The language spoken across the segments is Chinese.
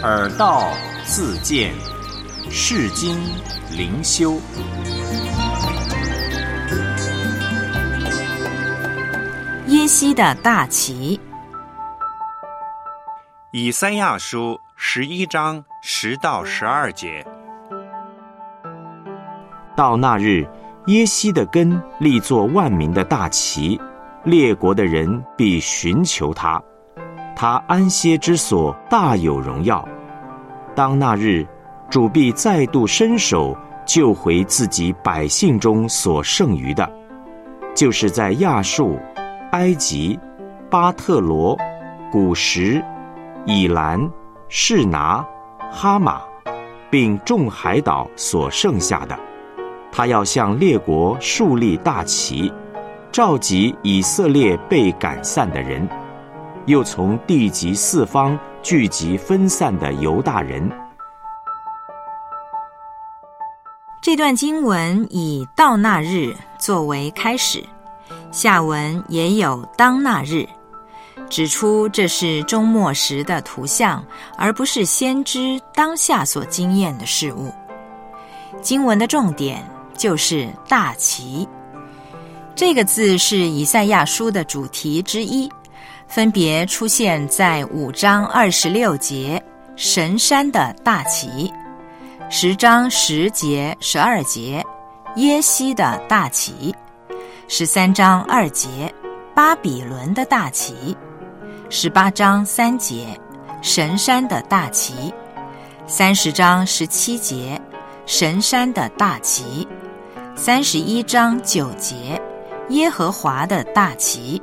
耳道自见，世经灵修。 耶西的大旗。 以赛亚书11章10到12节。 到那日，耶西的根立作万民的大旗，列国的人必寻求他，他安歇之所大有荣耀。当那日，主必再度伸手救回自己百姓中所剩余的，就是在亚述、埃及、巴特罗、古实、以兰、示拿、哈马，并众海岛所剩下的。他要向列国树立大旗，召集以色列被赶散的人，又从地极四方聚集分散的犹大人。 这段经文以到那日作为开始，下文也有当那日，指出这是终末时的图像，而不是先知当下所经验的事物。经文的重点就是大旗，这个字是以赛亚书的主题之一，分别出现在5章26节神山的大旗，10章10节12节耶西的大旗，13章2节巴比伦的大旗，18章3节神山的大旗，30章17节神山的大旗，31章9节耶和华的大旗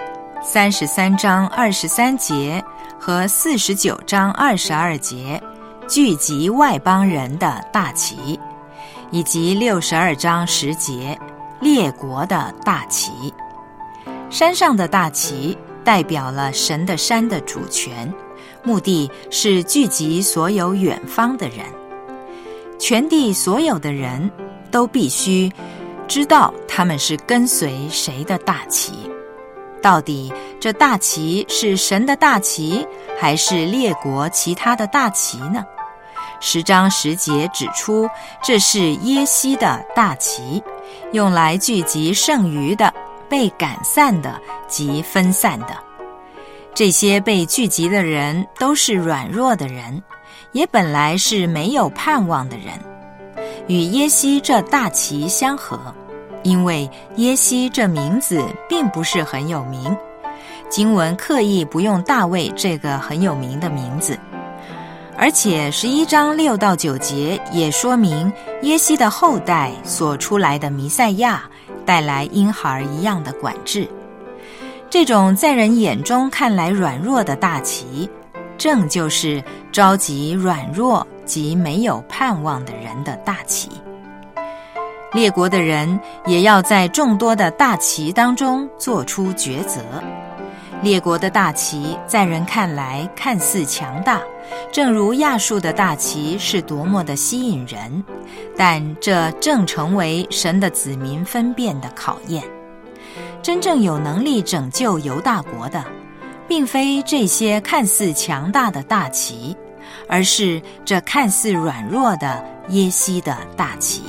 ，33章23节和49章22节聚集外邦人的大旗，以及62章10节列国的大旗。山上的大旗代表了神的山的主权，目的是聚集所有远方的人。全地所有的人都必须知道他们是跟随谁的大旗。到底这大旗是神的大旗，还是列国其他的大旗呢？10章10节指出，这是耶西的大旗，用来聚集剩余的、被赶散的及分散的。这些被聚集的人都是软弱的人，也本来是没有盼望的人，与耶西这大旗相合，因为耶西这名字并不是很有名，经文刻意不用大卫这个很有名的名字。而且11章6到9节也说明耶西的后代所出来的弥赛亚带来婴孩一样的管制。这种在人眼中看来软弱的大旗，正就是召集软弱及没有盼望的人的大旗。列国的人也要在众多的大旗当中做出抉择。列国的大旗在人看来看似强大，正如亚述的大旗是多么的吸引人，但这正成为神的子民分辨的考验。真正有能力拯救犹大国的，并非这些看似强大的大旗，而是这看似软弱的耶西的大旗。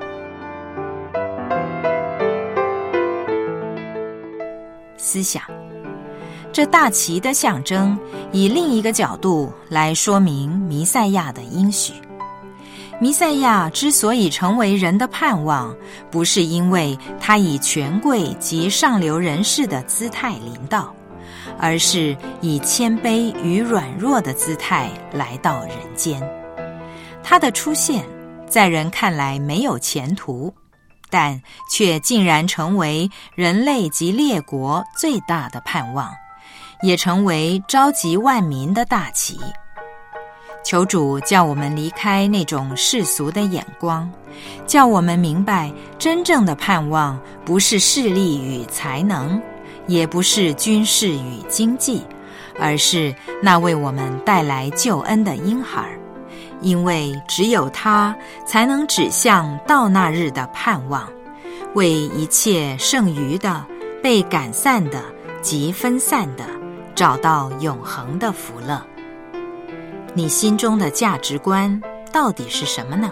思想，这大旗的象征，以另一个角度来说明弥赛亚的应许。弥赛亚之所以成为人的盼望，不是因为他以权贵及上流人士的姿态临到，而是以谦卑与软弱的姿态来到人间。他的出现在人看来没有前途，但却竟然成为人类及列国最大的盼望，也成为召集万民的大旗。求主叫我们离开那种世俗的眼光，叫我们明白真正的盼望不是势力与才能，也不是军事与经济，而是那为我们带来救恩的婴孩，因为只有他才能指向到那日的盼望，为一切剩余的、被赶散的及分散的找到永恒的福乐。 你心中的价值观到底是什么呢？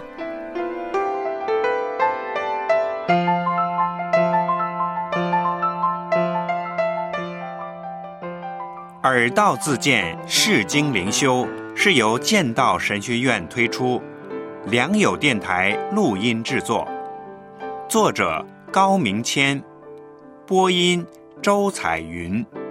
耳道自荐释经灵修是由剑道神学院推出，良友电台录音制作，作者高明谦，播音周彩云。